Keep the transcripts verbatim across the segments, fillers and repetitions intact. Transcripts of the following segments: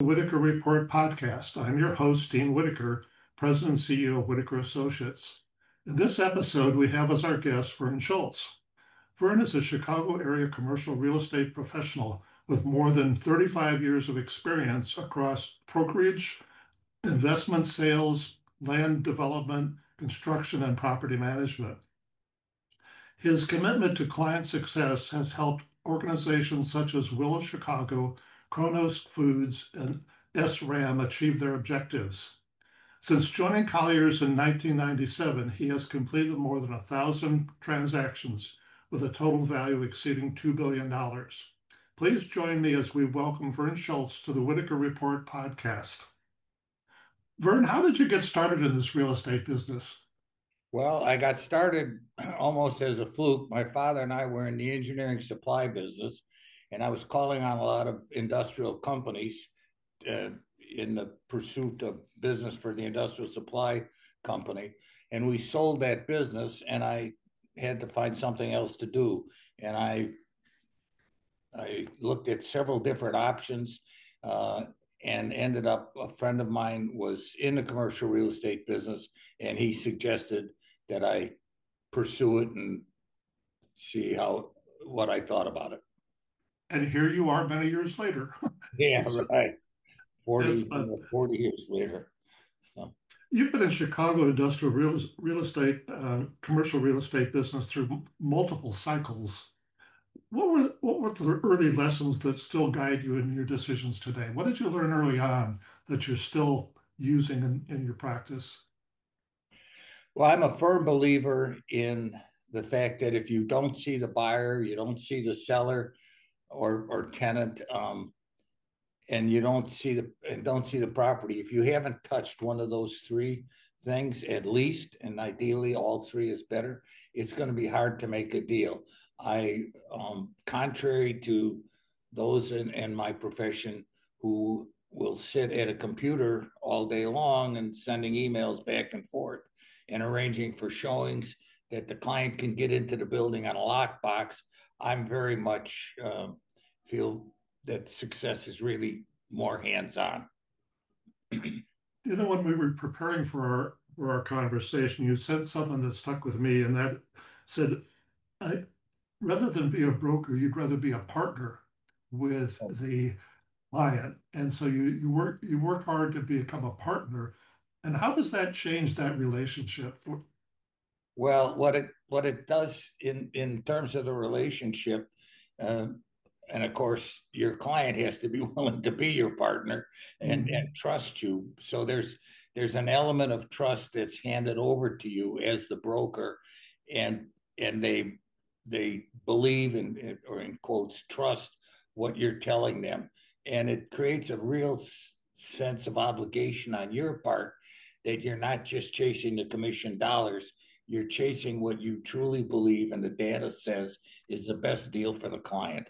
Whitaker Report podcast. I'm your host, Dean Whitaker, President and C E O of Whitaker Associates. In this episode, we have as our guest Vern Schultz. Vern is a Chicago area commercial real estate professional with more than thirty-five years of experience across brokerage, investment sales, land development, construction, and property management. His commitment to client success has helped organizations such as Willis Chicago, Kronos Foods, and S RAM achieve their objectives. Since joining Colliers in nineteen ninety-seven, he has completed more than a thousand transactions with a total value exceeding two billion dollars. Please join me as we welcome Vern Schultz to the Whitaker Report podcast. Vern, how did you get started in this real estate business? Well, I got started almost as a fluke. My father and I were in the engineering supply business, and I was calling on a lot of industrial companies uh, in the pursuit of business for the industrial supply company. And we sold that business, and I had to find something else to do. And I I looked at several different options uh, and ended up, a friend of mine was in the commercial real estate business, and he suggested that I pursue it and see how what I thought about it. And here you are many years later. Yeah, So right. that's forty, fun. forty years later. So, You've been in Chicago industrial real, real estate, uh, commercial real estate business through m- multiple cycles. What were what were the early lessons that still guide you in your decisions today? What did you learn early on that you're still using in, in your practice? well, I'm a firm believer in the fact that if you don't see the buyer, you don't see the seller or or tenant, um, and you don't see the and don't see the property, if you haven't touched one of those three things at least, and ideally all three is better, it's going to be hard to make a deal. I um, Contrary to those in, in my profession who will sit at a computer all day long and sending emails back and forth and arranging for showings that the client can get into the building on a lockbox, I'm very much uh, feel that success is really more hands-on. You know, when we were preparing for our for our conversation, you said something that stuck with me, and that said, I, rather than be a broker, you'd rather be a partner with the client. And so you you work you work hard to become a partner. And how does that change that relationship? Well, what it what it does in in terms of the relationship, uh, and of course, your client has to be willing to be your partner and and Mhm. trust you. So there's there's an element of trust that's handed over to you as the broker, and and they they believe in, or in quotes, trust what you're telling them, and it creates a real sense of obligation on your part that you're not just chasing the commission dollars, you're chasing what you truly believe and the data says is the best deal for the client.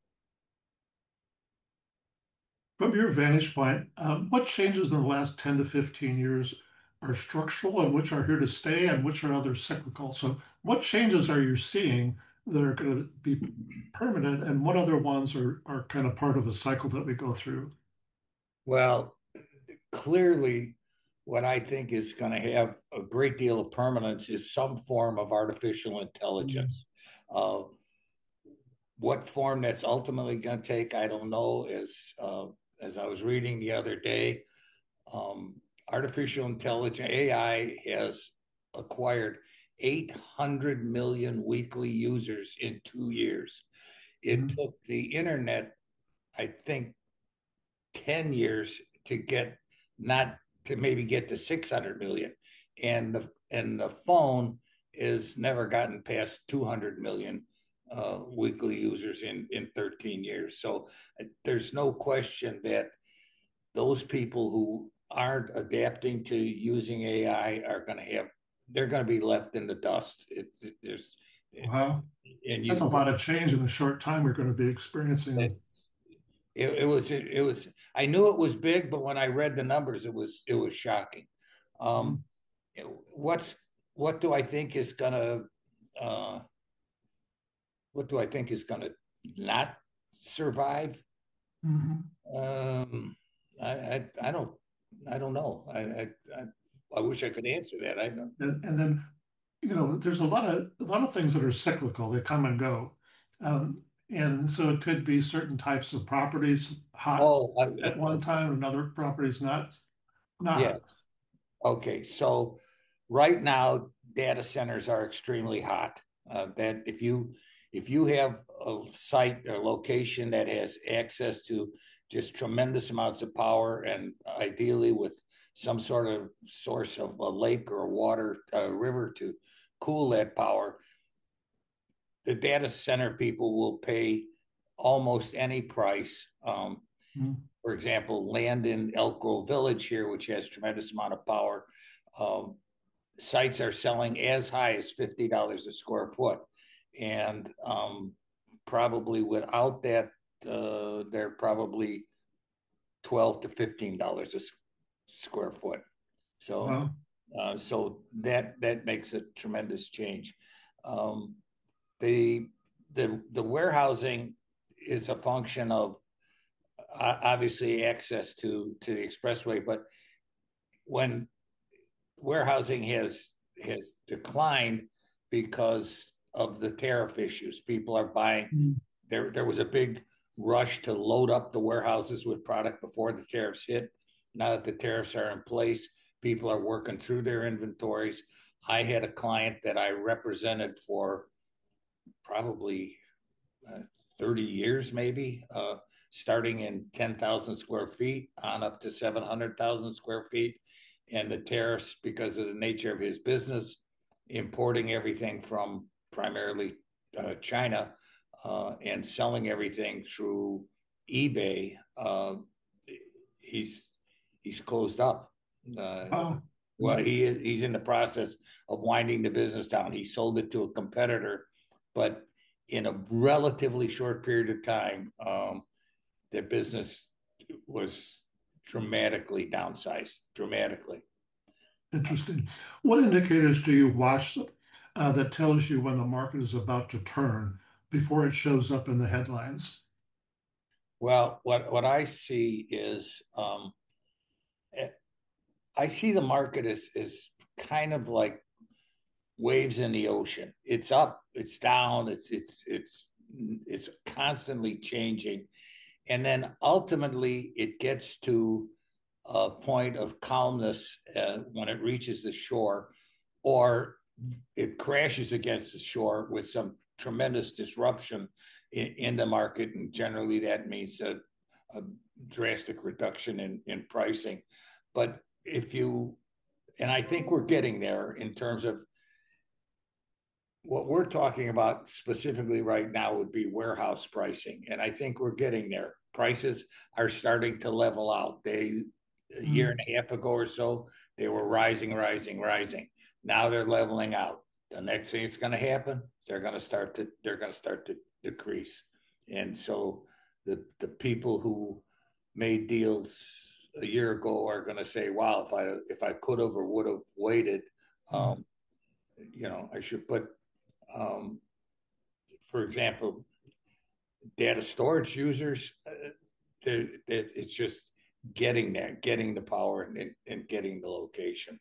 From your vantage point, um, what changes in the last ten to fifteen years are structural and which are here to stay and which are other cyclical? So what changes are you seeing that are going to be permanent and what other ones are, are kind of part of a cycle that we go through? Well, clearly, what I think is going to have a great deal of permanence is some form of artificial Mm. intelligence. Uh, what form that's ultimately going to take, I don't know. As uh, as I was reading the other day, um, artificial intelligence A I has acquired eight hundred million weekly users in two years. It Mhm. took the internet, I think, ten years to get not to maybe get to six hundred million, and the and the phone is never gotten past two hundred million uh, weekly users in in thirteen years. So uh, there's no question that those people who aren't adapting to using A I are going to have they're going to be left in the dust. It, it, there's Wow, and that's a you lot of change in a short time we're going to be experiencing. it's it, it was it, it was I knew it was big, but when I read the numbers, it was it was shocking. Um, Mhm. what's what do I think is gonna uh, what do I think is gonna not survive? Mhm. Um, I, I, I don't, I don't know. I, I, I, I wish I could answer that. I don't. And, and then, you know, there's a lot of a lot of things that are cyclical. They come and go. Um, and so it could be certain types of properties hot Oh, I, at one okay. time and other properties not Yeah. not. Okay. So right now, data centers are extremely hot. Uh, that if you if you have a site or location that has access to just tremendous amounts of power, and ideally with some sort of source of a lake or water, a river to cool that power, the data center people will pay almost any price. Um, Mm. for example, land in Elk Grove Village here, which has tremendous amount of power, um, sites are selling as high as fifty dollars a square foot, and um, probably without that, uh, they're probably twelve to fifteen dollars a square foot. So, Well, uh, so that that makes a tremendous change. Um, the the the warehousing is a function of uh, obviously access to to the expressway, but when warehousing has has declined because of the tariff issues, people are buying. mm, There there was a big rush to load up the warehouses with product before the tariffs hit. Now that the tariffs are in place, people are working through their inventories. I had a client that I represented for probably uh, thirty years, maybe, uh, starting in ten thousand square feet on up to seven hundred thousand square feet. And the tariffs, because of the nature of his business, importing everything from primarily uh, China uh, and selling everything through eBay, uh, he's he's closed up. Uh, oh, well, he he's in the process of winding the business down. He sold it to a competitor, but in a relatively short period of time, um, the business was dramatically downsized, dramatically. interesting. What indicators do you watch uh, that tells you when the market is about to turn before it shows up in the headlines? Well, what what I see is um, I see the market as is kind of like waves in the ocean. It's up, it's down, it's it's it's it's constantly changing, and then ultimately it gets to a point of calmness uh, when it reaches the shore, or it crashes against the shore with some tremendous disruption in, in the market, and generally that means a, a drastic reduction in, in pricing. But if you, and I think we're getting there in terms of what we're talking about specifically right now would be warehouse pricing. And I think we're getting there. Prices are starting to level out. They, a year and Mm, a half ago or so, they were rising, rising, rising. Now they're leveling out. The next thing that's going to happen, they're going to start to, they're going to start to decrease. And so the, the people who made deals a year ago are going to say, wow, if I, if I could have or would have waited, mm. um, you know, I should put um, for example, data storage users, uh, they're, they're, it's just getting there, getting the power and, and getting the location.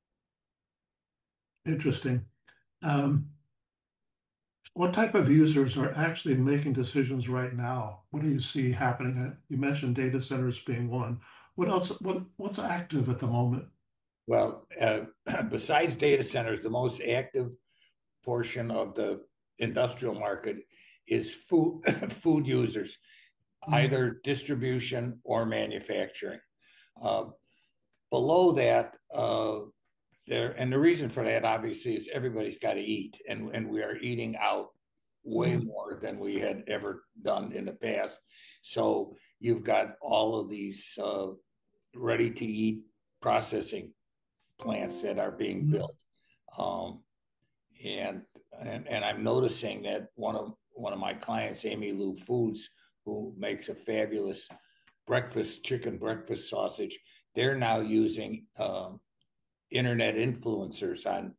Interesting. Um, what type of users are actually making decisions right now? What do you see happening? Uh, You mentioned data centers being one. What else? What what's active at the moment? Well, uh, besides data centers, the most active portion of the industrial market is food food users, Mm, either distribution or manufacturing. Uh, below that, uh, there and the reason for that obviously is everybody's got to eat, and and we are eating out way mm, more than we had ever done in the past. So you've got all of these uh, ready to eat processing plants that are being mm. built, um, and, and and I'm noticing that one of one of my clients, Amy Lou Foods, who makes a fabulous breakfast chicken breakfast sausage, they're now using um, internet influencers on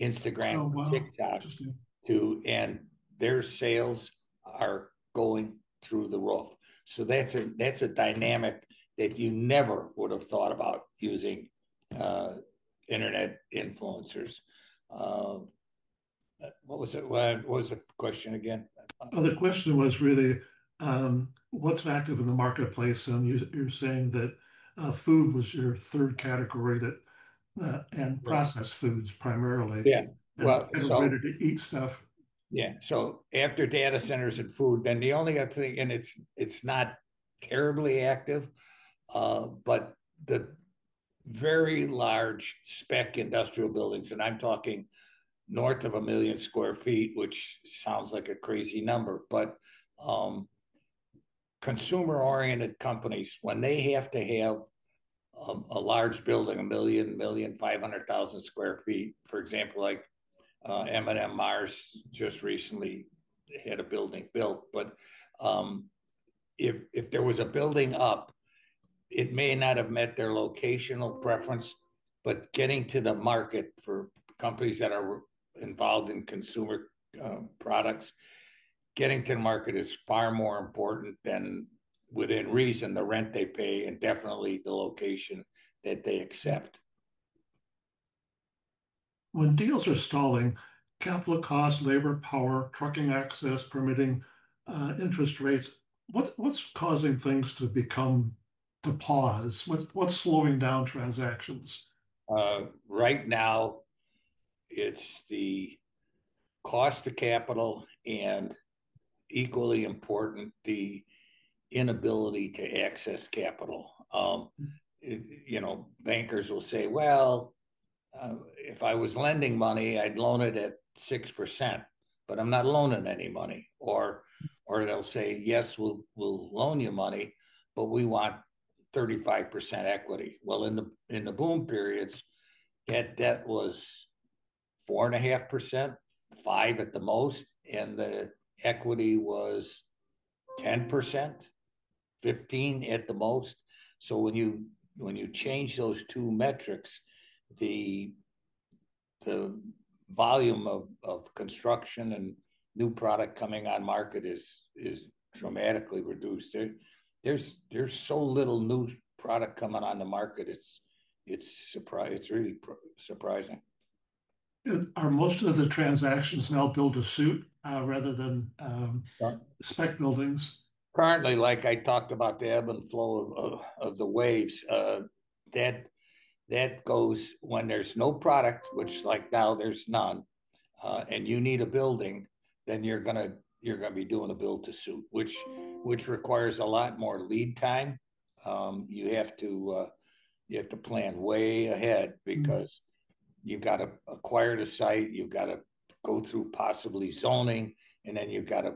Instagram Oh, or wow. TikTok Interesting. to, and their sales are going through the roof. So that's a that's a dynamic that you never would have thought about using uh, internet influencers. Uh, what was it? What was the question again? Oh, the question was really um, what's active in the marketplace, and you, you're saying that uh, food was your third category that uh, and Yeah. processed foods primarily, Yeah. and Well, kind of so ready to eat stuff. yeah. So after data centers and food, then the only other thing, and it's it's not terribly active, uh, but the very large spec industrial buildings, and I'm talking north of a million square feet, which sounds like a crazy number, but um, consumer oriented companies, when they have to have um, a large building, a million, million, five hundred thousand square feet, for example, like uh, M and M Mars just recently had a building built, but um, if if there was a building up, it may not have met their locational preference, but getting to the market for companies that are involved in consumer uh, products, getting to the market is far more important than within reason the rent they pay and definitely the location that they accept. When deals are stalling, capital costs, labor, power, trucking access, permitting, uh, interest rates, what, what's causing things to become to pause? What, what's slowing down transactions? Uh, right now, it's the cost of capital and equally important, the inability to access capital. Um, it, you know, bankers will say, well, uh, if I was lending money, I'd loan it at six percent, but I'm not loaning any money. Or, or they'll say, yes, we'll we'll loan you money, but we want thirty-five percent equity. Well, in the in the boom periods, that debt was four and a half percent, five at the most, and the equity was ten percent, fifteen at the most. So when you when you change those two metrics, the the volume of, of construction and new product coming on market is is dramatically reduced. There, there's there's so little new product coming on the market. It's it's surprise. It's really pr- surprising. Are most of the transactions now build to suit uh, rather than um, Sure. spec buildings? Currently, like I talked about the ebb and flow of, of, of the waves, uh, that that goes when there's no product, which like now there's none, uh, and you need a building, then you're gonna you're gonna be doing a build to suit, which which requires a lot more lead time. Um, you have to uh, you have to plan way ahead because you've got to acquire the site, you've got to go through possibly zoning, and then you've got to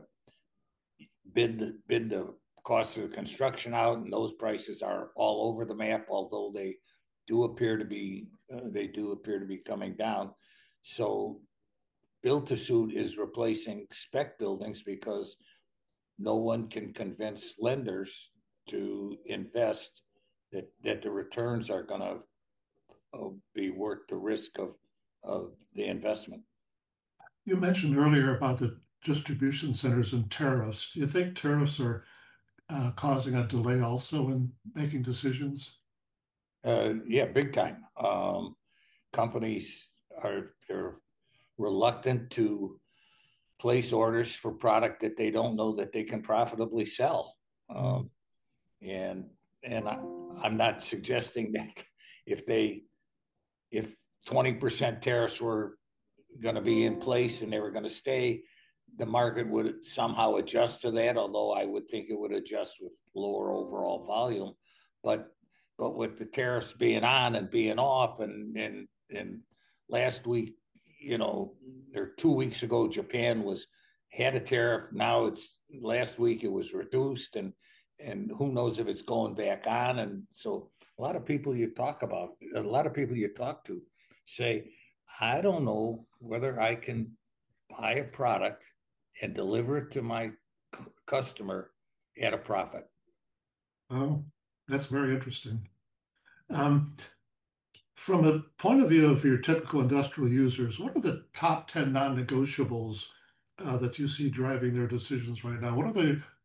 bid the, bid the cost of the construction out, and those prices are all over the map. Although they do appear to be uh, they do appear to be coming down. So build to suit is replacing spec buildings because no one can convince lenders to invest that that the returns are going to uh, be worth the risk of of the investment. You mentioned earlier about the distribution centers and tariffs. Do you think tariffs are uh, causing a delay also in making decisions? Uh, yeah, big time. Um, companies are they're reluctant to place orders for product that they don't know that they can profitably sell. Mm. Um, and and I, I'm not suggesting that if they if twenty percent tariffs were going to be in place and they were going to stay, the market would somehow adjust to that. Although I would think it would adjust with lower overall volume, but but with the tariffs being on and being off, and and and last week, you know, or two weeks ago, Japan was had a tariff. Now it's last week it was reduced, and and who knows if it's going back on. And so a lot of people you talk about, a lot of people you talk to say, I don't know whether I can buy a product and deliver it to my c- customer at a profit. Oh, that's very interesting. Um, from a point of view of your typical industrial users, what are the top ten non-negotiables uh, that you see driving their decisions right now? What are they?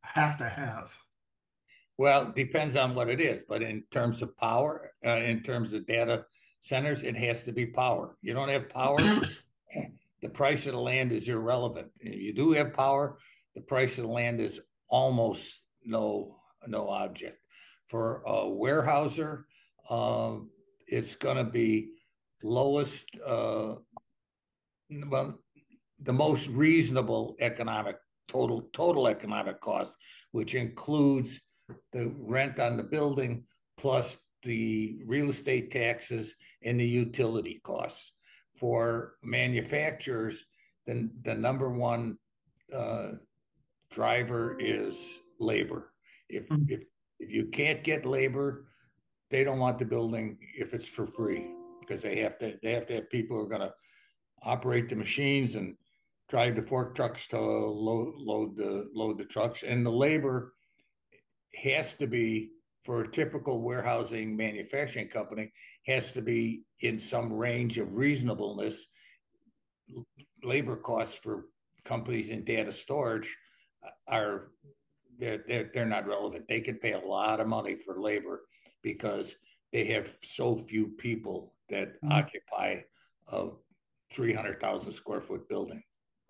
have to have? Well, it depends on what it is, but in terms of power, uh, in terms of data centers, it has to be power. You don't have power, the price of the land is irrelevant. If you do have power, the price of the land is almost no no object. For a warehouser, uh, it's going to be lowest, uh, well, the most reasonable economic total total economic cost, which includes the rent on the building plus the real estate taxes and the utility costs. For manufacturers, then the number one uh, driver is labor. If if if you can't get labor, they don't want the building if it's for free because they have to they have to have people who are going to operate the machines and drive the fork trucks to load load the load the trucks, and the labor has to be for a typical warehousing manufacturing company has to be in some range of reasonableness. Labor costs for companies in data storage are they're, they're, they're not relevant. They can pay a lot of money for labor because they have so few people that mm-hmm. occupy a three hundred thousand square foot building.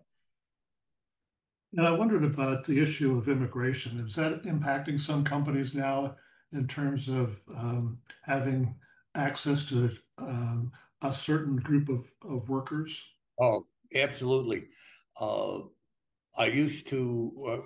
And I wondered about the issue of immigration. Is that impacting some companies now in terms of um, having access to um, a certain group of, of workers? Oh, absolutely. Uh, I used to, uh,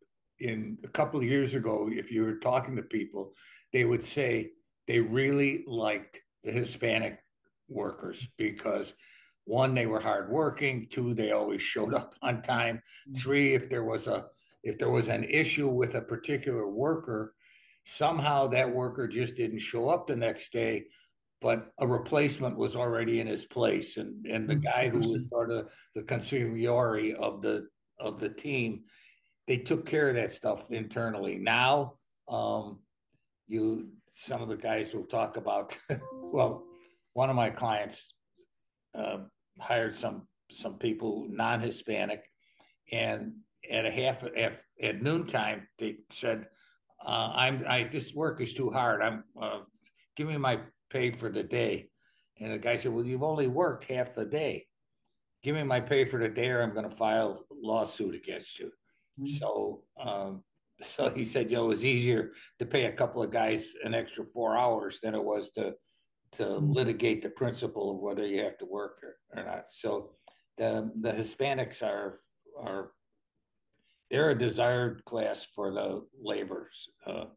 in a couple of years ago, if you were talking to people, they would say they really liked the Hispanic workers because one, they were hardworking. Two, they always showed up on time. Three, if there was a if there was an issue with a particular worker, somehow that worker just didn't show up the next day, but a replacement was already in his place. And and the guy who was sort of the consigliere of the of the team, they took care of that stuff internally. Now, um, you some of the guys will talk about. Well, one of my clients. Uh, hired some some people non-Hispanic, and at a half at, at noontime they said, uh, "I'm I this work is too hard. I'm uh, give me my pay for the day." And the guy said, "Well, you've only worked half the day. Give me my pay for the day, or I'm going to file a lawsuit against you." Mm-hmm. So, um, so he said, "You know, it was easier to pay a couple of guys an extra four hours than it was to." to litigate the principle of whether you have to work or, or not. So the the Hispanics are are they're a desired class for the laborers. Uh,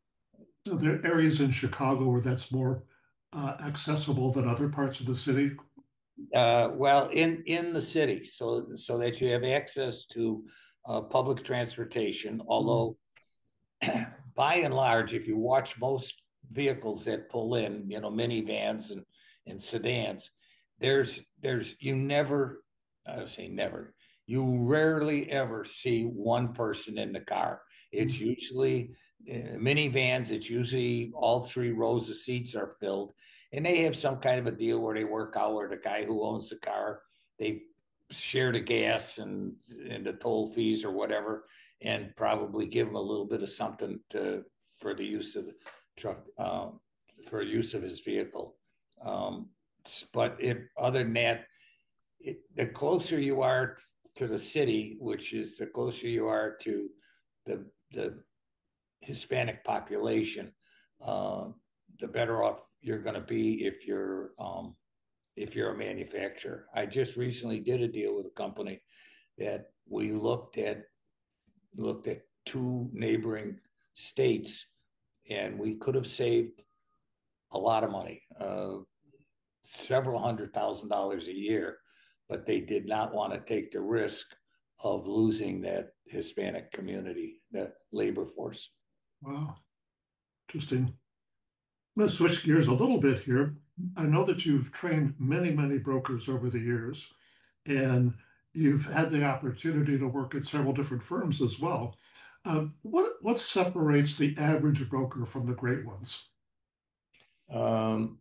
so there are areas in Chicago where that's more uh, accessible than other parts of the city. Uh, well, in in the city, so so that you have access to uh, public transportation. Although, mm-hmm. by and large, if you watch most vehicles that pull in, you know, minivans and, and sedans, there's there's you never, I would say never, you rarely ever see one person in the car. It's mm-hmm. usually uh, minivans. It's usually all three rows of seats are filled, and they have some kind of a deal where they work out where the guy who owns the car, they share the gas and and the toll fees or whatever, and probably give them a little bit of something to for the use of the truck, um, for use of his vehicle. Um, but it, other than that, it, the closer you are to the city, which is the closer you are to the the Hispanic population, uh, the better off you're going to be if you're um, if you're a manufacturer. I just recently did a deal with a company that we looked at looked at two neighboring states, and we could have saved a lot of money, uh, several hundred thousand dollars a year, but they did not want to take the risk of losing that Hispanic community, the labor force. Wow, interesting. I'm going to switch gears a little bit here. I know that you've trained many, many brokers over the years, and you've had the opportunity to work at several different firms as well. Um, what what separates the average broker from the great ones? Um,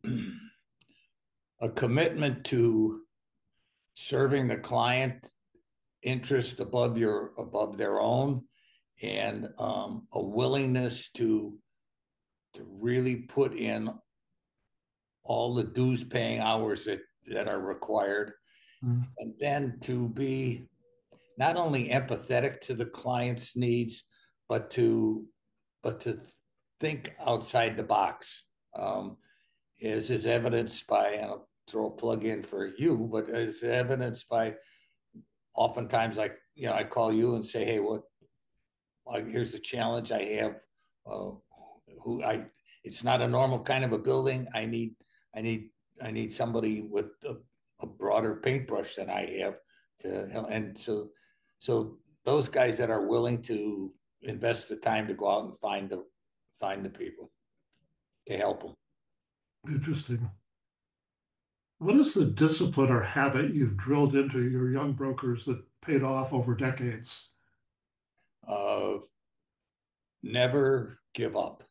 a commitment to serving the client interest above your above their own, and um, a willingness to to really put in all the dues paying hours that that are required, Mm. and then to be not only empathetic to the client's needs, but to but to think outside the box. Um, is is evidenced by, and I'll throw a plug in for you, but is evidenced by oftentimes, like, you know, I call you and say, hey, what, like, here's the challenge I have. Uh, who I, it's not a normal kind of a building. I need, I need, I need somebody with a, a broader paintbrush than I have to, and so, so those guys that are willing to invest the time to go out and find the, find the people to help them. Interesting. What is the discipline or habit you've drilled into your young brokers that paid off over decades? Uh, Never give up.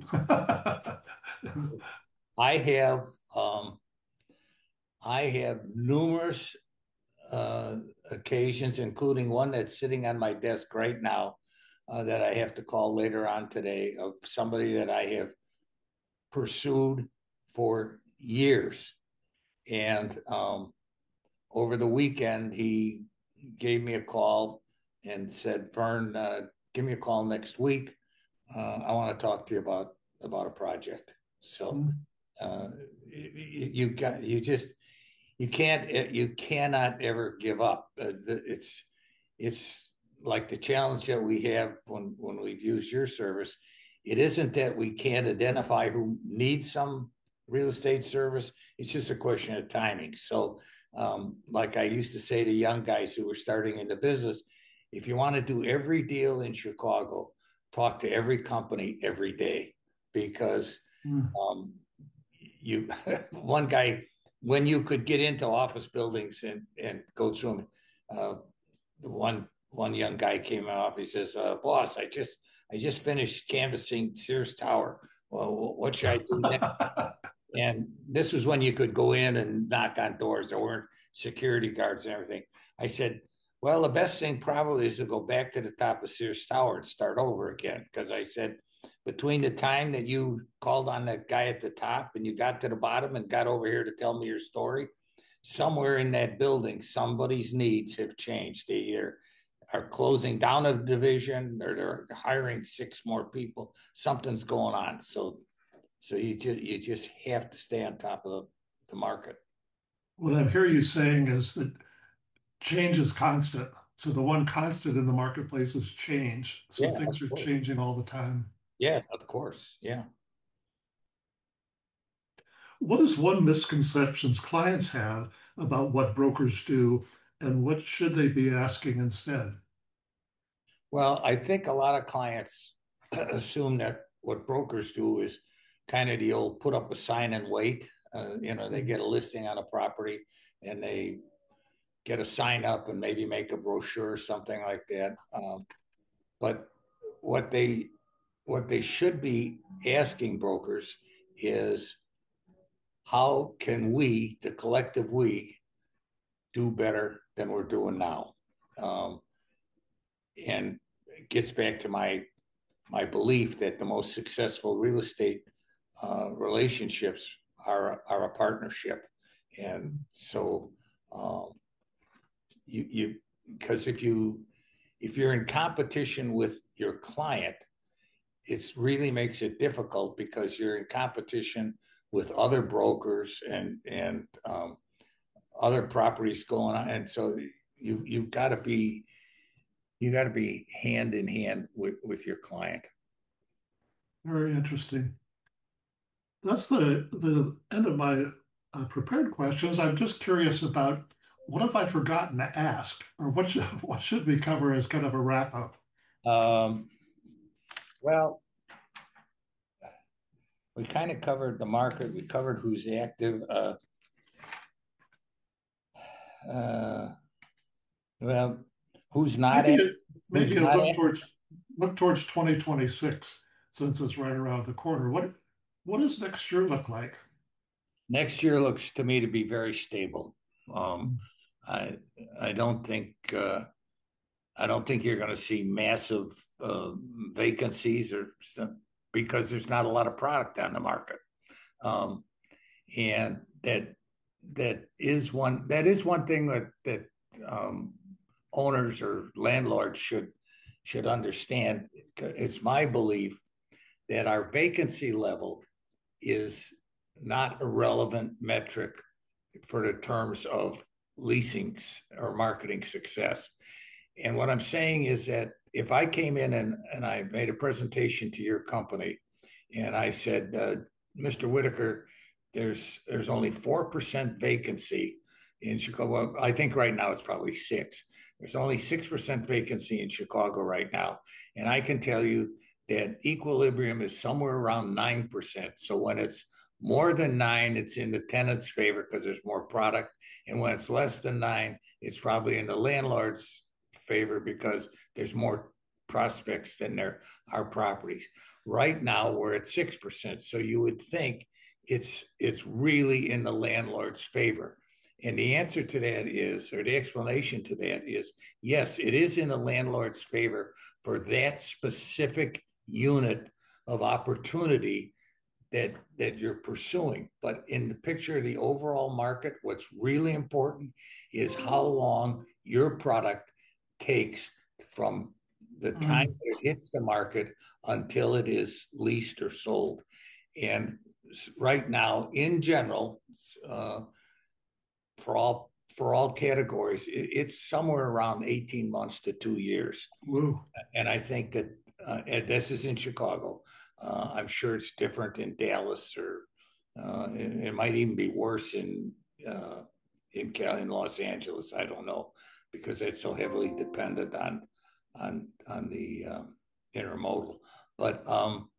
I have, um, I have numerous uh, occasions, including one that's sitting on my desk right now, uh, that I have to call later on today, of somebody that I have pursued for years. And um, over the weekend, he gave me a call and said, Vern, uh, give me a call next week. Uh, I want to talk to you about about a project. So uh, you got you just you can't you cannot ever give up. Uh, it's it's like the challenge that we have when when we've used your service. It isn't that we can't identify who needs some real estate service. It's just a question of timing. So, um, like I used to say to young guys who were starting in the business, if you want to do every deal in Chicago, talk to every company every day, because Mm. um, you one guy, when you could get into office buildings and and go through them, uh, one one young guy came up. He says, uh, "Boss, I just I just finished canvassing Sears Tower. Well, what should I do next?" And this was when you could go in and knock on doors. There weren't security guards and everything. I said, well, the best thing probably is to go back to the top of Sears Tower and start over again. Because I said, between the time that you called on that guy at the top and you got to the bottom and got over here to tell me your story, somewhere in that building, somebody's needs have changed. They either are closing down a division or they're hiring six more people. Something's going on. So so you just you just have to stay on top of the, the market. What I'm hearing you saying is that change is constant. So the one constant in the marketplace is change. So Yeah, of things are course. changing all the time. Yeah, of course. Yeah. What is one misconceptions clients have about what brokers do, and what should they be asking instead? Well, I think a lot of clients assume that what brokers do is kind of the old put up a sign and wait. Uh, you know, they get a listing on a property and they get a sign up and maybe make a brochure or something like that. Um, but what they what they should be asking brokers is, how can we, the collective we, do better than we're doing now? Um, and it gets back to my my belief that the most successful real estate uh, relationships are are a partnership, and so um, you you because if you if you're in competition with your client, it really makes it difficult because you're in competition with other brokers and and um, other properties going on, and so you you've got to be you got to be hand in hand with with your client. Very interesting. That's the the end of my uh, prepared questions. I'm just curious about what have I forgotten to ask, or what should what should we cover as kind of a wrap up? Um, well, we kind of covered the market. We covered who's active. Uh, uh, well, who's not Maybe active? it, Who's maybe a not look active? towards look towards twenty twenty-six since it's right around the corner. What what does next year look like? Next year looks to me to be very stable. Um, I I don't think uh, I don't think you're going to see massive uh, vacancies or because there's not a lot of product on the market. Um, and that that is one that is one thing that that um, owners or landlords should should understand. It's my belief that our vacancy level is not a relevant metric for the terms of leasing or marketing success. And what I'm saying is that if I came in and, and I made a presentation to your company and I said, uh, Mister Whitaker, there's there's only four percent vacancy in Chicago. Well, I think right now it's probably six. There's only six percent vacancy in Chicago right now. And I can tell you that equilibrium is somewhere around nine percent. So when it's more than nine, it's in the tenant's favor because there's more product. And when it's less than nine, it's probably in the landlord's favor because there's more prospects than there are properties. Right now, we're at six percent. So you would think it's it's really in the landlord's favor. And the answer to that is, or the explanation to that is, yes, it is in the landlord's favor for that specific unit of opportunity that that you're pursuing. But in the picture of the overall market, what's really important is how long your product takes from the time Mm. that it hits the market until it is leased or sold. And right now, in general, uh, for all for all categories, it, it's somewhere around eighteen months to two years. Woo. And I think that uh, and this is in Chicago. Uh, I'm sure it's different in Dallas, or uh, it, it might even be worse in uh, in in Los Angeles. I don't know because it's so heavily dependent on on on the um, intermodal. But um,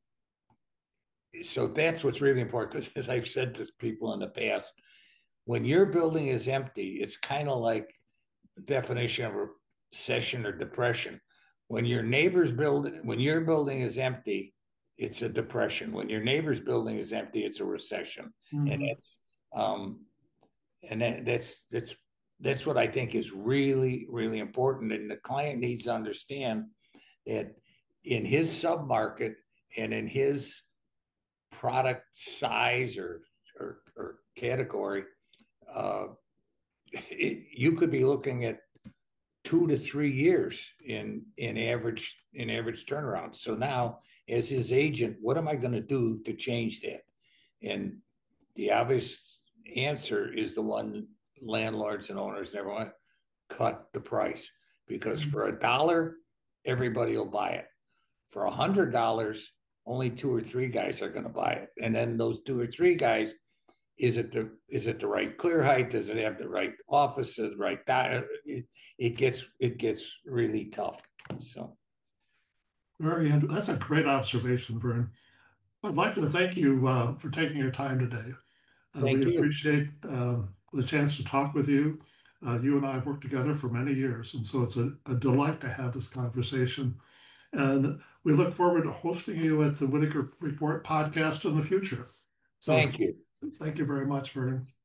so that's what's really important. Because as I've said to people in the past, when your building is empty, it's kind of like the definition of recession or depression. When your neighbor's building, when your building is empty, it's a depression. When your neighbor's building is empty, it's a recession. And Mm-hmm. that's um, and that, that's that's that's what I think is really really important. And the client needs to understand that in his submarket and in his product size or or, or category, uh, it, you could be looking at two to three years in in average in average turnaround. So now, as his agent, what am I going to do to change that? And the obvious answer is the one landlords and owners never want: cut the price, because for a dollar, everybody will buy it. For a hundred dollars, only two or three guys are going to buy it, and then those two or three guys, is it the is it the right clear height? Does it have the right office? The right diet? It, it gets it gets really tough. So Very, that's a great observation, Vern. I'd like to thank you uh, for taking your time today. Uh, we thank you. appreciate uh, the chance to talk with you. Uh, you and I have worked together for many years, and so it's a, a delight to have this conversation. And we look forward to hosting you at the Whitaker Report podcast in the future. So Thank you. thank you very much, Vern.